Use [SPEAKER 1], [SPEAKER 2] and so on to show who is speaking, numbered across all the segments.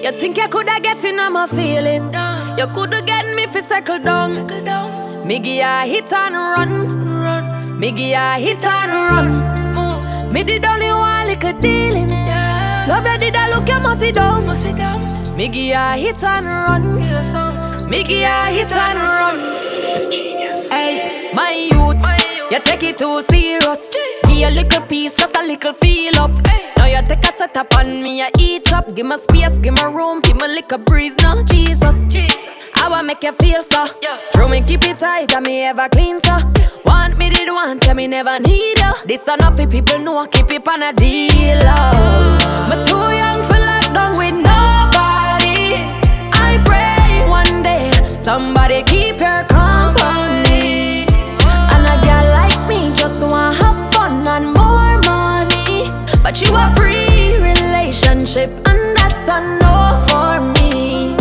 [SPEAKER 1] You think you coulda get in on my feelings? You coulda get me fi settle down. Me give ya hit and run. Me give ya hit and run. Me did only one little dealings. Love you did I look you must sit down. Me give ya hit and run. Me give ya hit and run.
[SPEAKER 2] Genius.
[SPEAKER 1] Hey, my youth, you take it too serious. Give a little piece, just a little feel up. Now you take a set up on me, I eat up. Give me space, give me room, give me little breeze now, Jesus. I wanna make you feel so. True me keep it tight and me ever clean so. Want me did want, tell me never need you. This enough for people know, keep it on a deal. Me too young for lockdown with nobody. I pray one day somebody keep your company. And a girl like me just wanna have fun and more money. But you a pre-relationship and that's a no for me.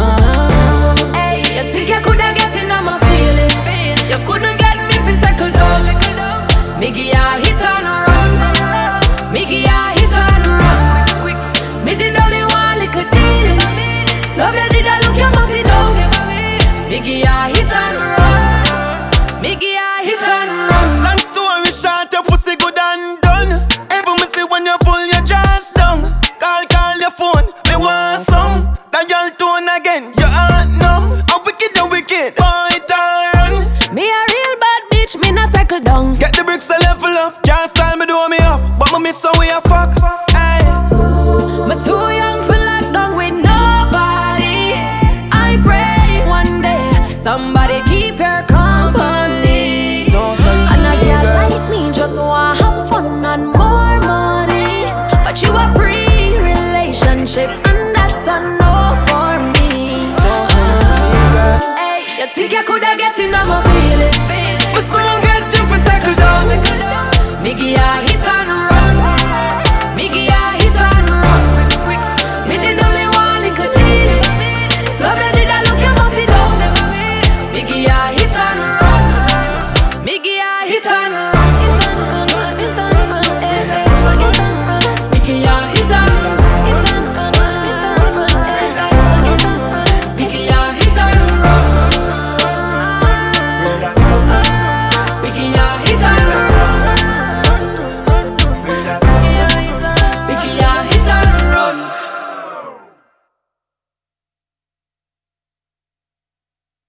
[SPEAKER 1] Hey, you think you coulda get in on my feelings? You couldn't get me fi settle down. Me give ya hit and run. Me give ya hit and run. Me did only one little dealings. Love you did I look you must sit down. Me give ya hit and run. Me give ya hit and run.
[SPEAKER 2] Long story short, your pussy good and done. Every me see when you pull your dress down. Call your phone, me want some. That girl tone again, your heart numb. A wicked, you wicked, boy run.
[SPEAKER 1] Me a real bad bitch, me not settle down.
[SPEAKER 2] Get the bricks a level up, can't style me do me up. But me miss how we a fuck, hey.
[SPEAKER 1] Me too young for lockdown with nobody. I pray one day somebody keep your company.
[SPEAKER 2] No, son,
[SPEAKER 1] and a girl like me just wanna have fun and more money. But you a pre-relationship and that's a no for me. Hey, you think you coulda get in on my feelings?
[SPEAKER 2] but soon get you for settle down.
[SPEAKER 1] Me give ya